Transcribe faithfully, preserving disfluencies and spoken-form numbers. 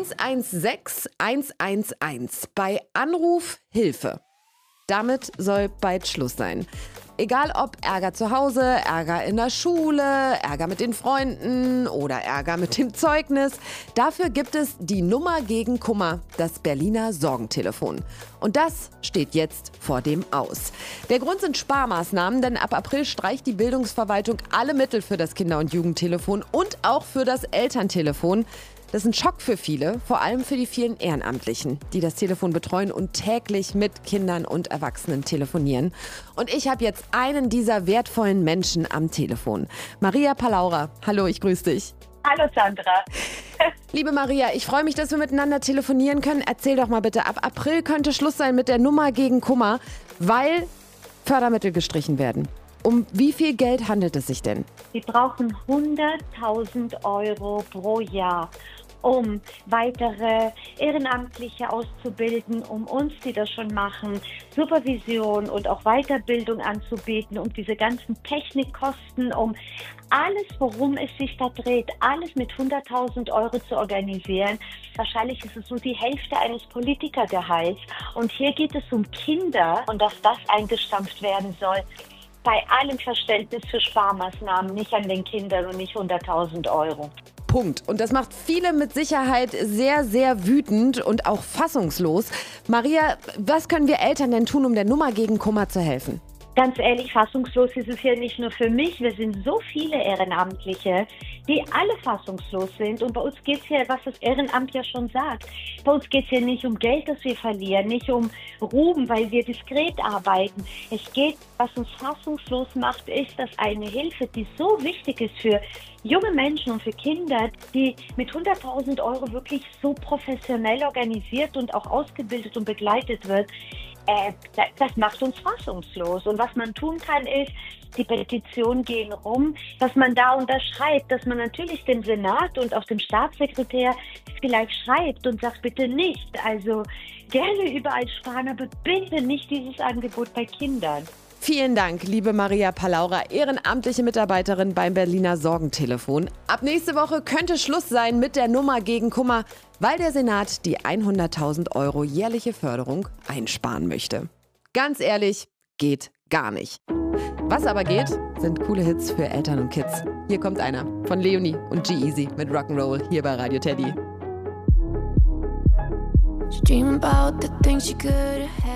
eins eins sechs eins eins eins bei Anruf Hilfe. Damit soll bald Schluss sein. Egal ob Ärger zu Hause, Ärger in der Schule, Ärger mit den Freunden oder Ärger mit dem Zeugnis. Dafür gibt es die Nummer gegen Kummer, das Berliner Sorgentelefon. Und das steht jetzt vor dem Aus. Der Grund sind Sparmaßnahmen, denn ab April streicht die Bildungsverwaltung alle Mittel für das Kinder- und Jugendtelefon und auch für das Elterntelefon. Das ist ein Schock für viele, vor allem für die vielen Ehrenamtlichen, die das Telefon betreuen und täglich mit Kindern und Erwachsenen telefonieren. Und ich habe jetzt einen dieser wertvollen Menschen am Telefon. Maria Palaura, hallo, ich grüße dich. Hallo Sandra. Liebe Maria, ich freue mich, dass wir miteinander telefonieren können. Erzähl doch mal bitte, ab April könnte Schluss sein mit der Nummer gegen Kummer, weil Fördermittel gestrichen werden. Um wie viel Geld handelt es sich denn? Wir brauchen hunderttausend Euro pro Jahr, um weitere Ehrenamtliche auszubilden, um uns, die das schon machen, Supervision und auch Weiterbildung anzubieten, um diese ganzen Technikkosten, um alles, worum es sich da dreht, alles mit hunderttausend Euro zu organisieren. Wahrscheinlich ist es so die Hälfte eines Politikergehalts. Und hier geht es um Kinder und dass das eingestampft werden soll. Bei allem Verständnis für Sparmaßnahmen, nicht an den Kindern und nicht hunderttausend Euro. Punkt. Und das macht viele mit Sicherheit sehr, sehr wütend und auch fassungslos. Maria, was können wir Eltern denn tun, um der Nummer gegen Kummer zu helfen? Ganz ehrlich, fassungslos ist es hier nicht nur für mich. Wir sind so viele Ehrenamtliche, die alle fassungslos sind. Und bei uns geht es hier, was das Ehrenamt ja schon sagt, bei uns geht es hier nicht um Geld, das wir verlieren, nicht um Ruhm, weil wir diskret arbeiten. Es geht, was uns fassungslos macht, ist, dass eine Hilfe, die so wichtig ist für junge Menschen und für Kinder, die mit hunderttausend Euro wirklich so professionell organisiert und auch ausgebildet und begleitet wird, Äh, das macht uns fassungslos. Und was man tun kann, ist, die Petitionen gehen rum, dass man da unterschreibt, dass man natürlich dem Senat und auch dem Staatssekretär vielleicht schreibt und sagt, bitte nicht. Also gerne überall sparen, aber bitte nicht dieses Angebot bei Kindern. Vielen Dank, liebe Maria Palaura, ehrenamtliche Mitarbeiterin beim Berliner Sorgentelefon. Ab nächste Woche könnte Schluss sein mit der Nummer gegen Kummer, weil der Senat die hunderttausend Euro jährliche Förderung einsparen möchte. Ganz ehrlich, geht gar nicht. Was aber geht, sind coole Hits für Eltern und Kids. Hier kommt einer von Leonie und G-Eazy mit Rock'n'Roll hier bei Radio Teddy. Dream about the things you could have